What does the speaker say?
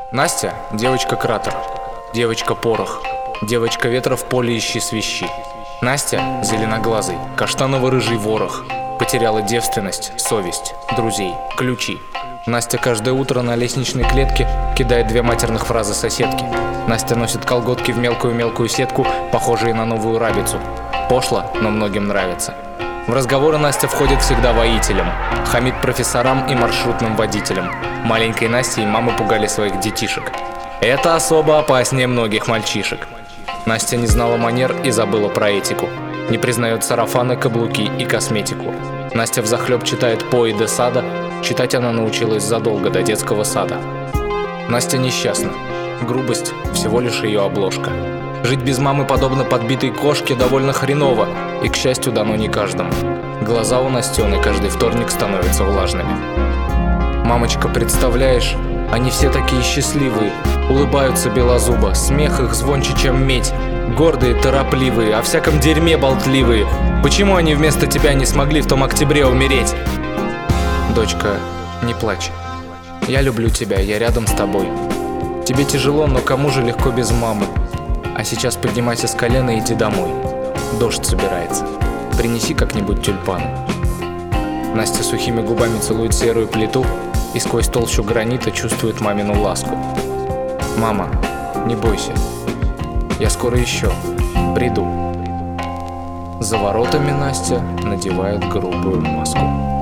Настя – девочка-кратер, девочка-порох, девочка ветра в поле ищи свищи. Настя – зеленоглазый, каштаново-рыжий ворох, потеряла девственность, совесть, друзей, ключи. Настя каждое утро на лестничной клетке кидает 2 матерных фразы соседки. Настя носит колготки в мелкую-мелкую сетку, похожие на новую рабицу. Пошло, но многим нравится. В разговоры Настя входит всегда воителем, хамит профессорам и маршрутным водителям. Маленькой Настей мамы пугали своих детишек. Это особо опаснее многих мальчишек. Настя не знала манер и забыла про этику. Не признает сарафаны, каблуки и косметику. Настя взахлеб читает По и де Сада. Читать она научилась задолго до детского сада. Настя несчастна. Грубость – всего лишь ее обложка. Жить без мамы, подобно подбитой кошке, довольно хреново, и, к счастью, дано не каждому. Глаза у Настены каждый вторник становятся влажными. Мамочка, представляешь, они все такие счастливые, улыбаются белозубо, смех их звонче, чем медь, гордые, торопливые, о всяком дерьме болтливые. Почему они вместо тебя не смогли в том октябре умереть? Дочка, не плачь. Я люблю тебя, я рядом с тобой. Тебе тяжело, но кому же легко без мамы? А сейчас поднимайся с колена и иди домой. Дождь собирается. Принеси как-нибудь тюльпаны. Настя сухими губами целует серую плиту и сквозь толщу гранита чувствует мамину ласку. Мама, не бойся. Я скоро еще приду. За воротами Настя надевает грубую маску.